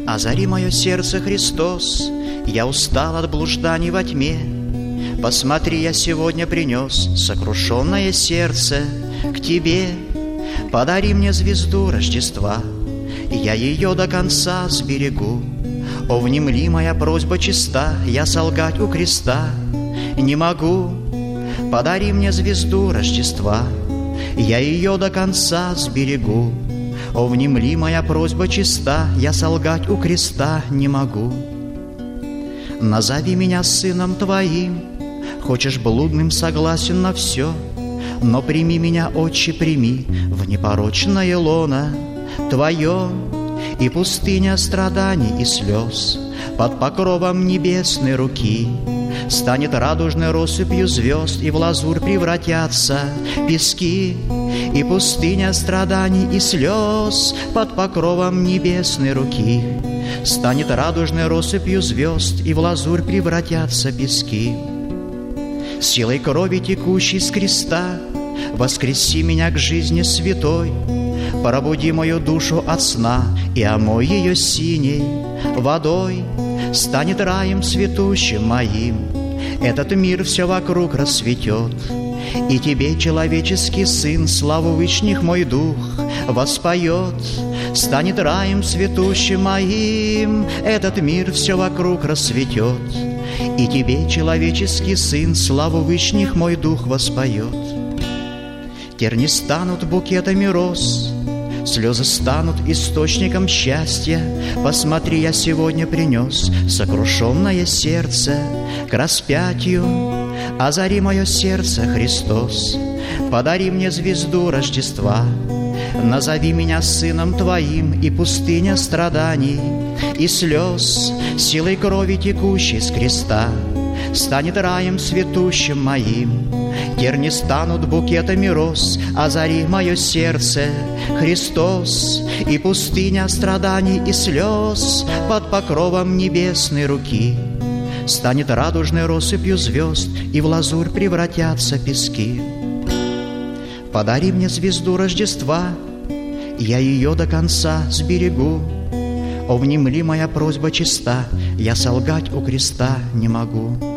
Озари мое сердце, Христос, я устал от блужданий во тьме. Посмотри, я сегодня принес сокрушенное сердце к Тебе. Подари мне звезду Рождества, я ее до конца сберегу. О, внемли, моя просьба чиста, я солгать у креста не могу. Подари мне звезду Рождества, я ее до конца сберегу. О, внемли, моя просьба чиста, я солгать у креста не могу. Назови меня сыном Твоим, хочешь блудным, согласен на все, но прими меня, Отче, прими в непорочное лоно Твое. И пустыня страданий и слез под покровом небесной руки станет радужной россыпью звезд, и в лазурь превратятся пески. И пустыня страданий и слез под покровом небесной руки станет радужной россыпью звезд, и в лазурь превратятся пески. Силой крови, текущей с креста, воскреси меня к жизни святой. Пробуди мою душу от сна и омой ее синей водой. Станет раем цветущим моим, этот мир все вокруг расцветет. И Тебе, человеческий сын, славу вышних мой дух воспоет. Станет раем цветущим моим, этот мир все вокруг расцветет. И Тебе, человеческий сын, славу вышних мой дух воспоет. Терни станут букетами роз, слезы станут источником счастья. Посмотри, я сегодня принес сокрушенное сердце к распятию. Озари мое сердце, Христос, подари мне звезду Рождества. Назови меня сыном Твоим, и пустыня страданий и слез силой крови, текущей с креста, станет раем цветущим моим. Терни станут букетами роз, озари мое сердце, Христос. И пустыня страданий и слез под покровом небесной руки станет радужной россыпью звезд, и в лазурь превратятся пески. Подари мне звезду Рождества, я ее до конца сберегу. О, внемли, моя просьба чиста, я солгать у креста не могу.